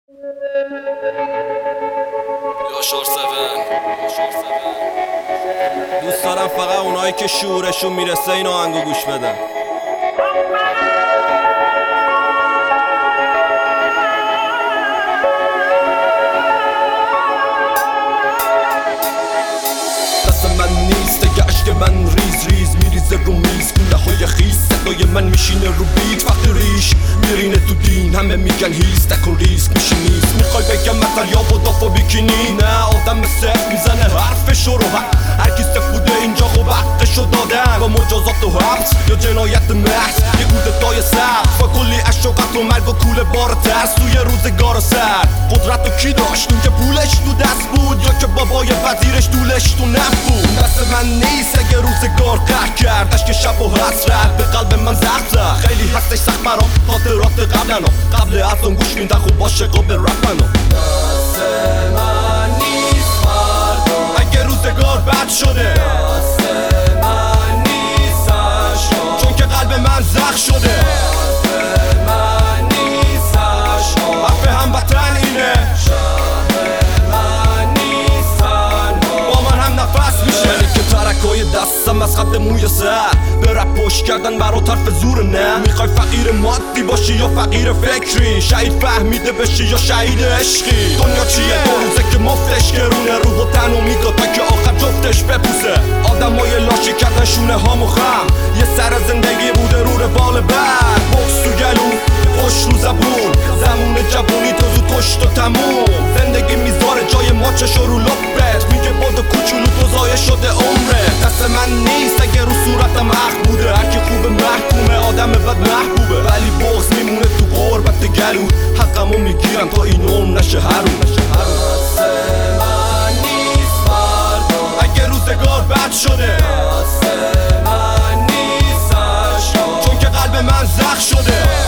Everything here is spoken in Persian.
دوست دارم فقط اونایی که شعورشون میرسه این آهنگو گوش بدن. دست من نیست اگه عشق من ریز ریز میریزه رو میز، گوله های خیز صدای من میشینه رو بیت. وقتی ریش میرینه تو دین همه میگن هیز، نکن ریسک میشی نیست. میخوای بگم مثل یا بودافو بیکینی؟ نه آدم صفر میزنه حرفشو رو هر کی سفوده اینجا خوب حقشو دادن با مجازات و حبس یا جنایت محض. یه گودتای سر با کلی اشوقت و مرگ و کوله بار ترس توی روزگار سر. قدرت و کی داشت اون که پولش تو دست بود یا که بابای وزیرش دولش تو نفت بود؟ دست من نیست اگه روزگار قهر کردش که شب و حسرت به قلب من زخم زد. خیلی هستش سخت برام خاطرات قبل از اون گوش میدن خوب باشه قابل رفتن. دست من نیست فردا اگه روزگار بد شده، دست من نیست عشقا چون که قلب من زخم شده. دست من نیست عشقا حرف هموطن اینه، شهر من نیست تنها با من هم نفس میشه. یعنی که ترکای دستم از خط موی سر به رپ پشت کردن برا طرف زور نه. میخوای فقیر مادی باشی یا فقیر فکری؟ شهید فهمیده بشی یا شهید عشقی؟ دنیا چیه دو روزه که مفتش گرونه، روح و تن و میگه تا که آخر جفتش بپوسه. آدمای لاشی کردن شونه هامو خم، یه سر زندگی بوده رو روال بعد. بغض تو گلو پشت رو زبون، زمون جوونی تو زود کشت و تموم. زندگی میذاره جای ماچشو رو لپت، میگه باد کوچولو تو ضایع شده عمره. دست من نیست اگه رو صورتم حق بوده، هرکی خوب محکومه آدم بد محبوبه. ولی بغض میمونه تو غربت گلو، حقمو میگیرم تا این عمر نشه حروم. دست من نیست فردا اگه روزگار بد شده، دست من نیست عشقا چون که قلب من زخم شده.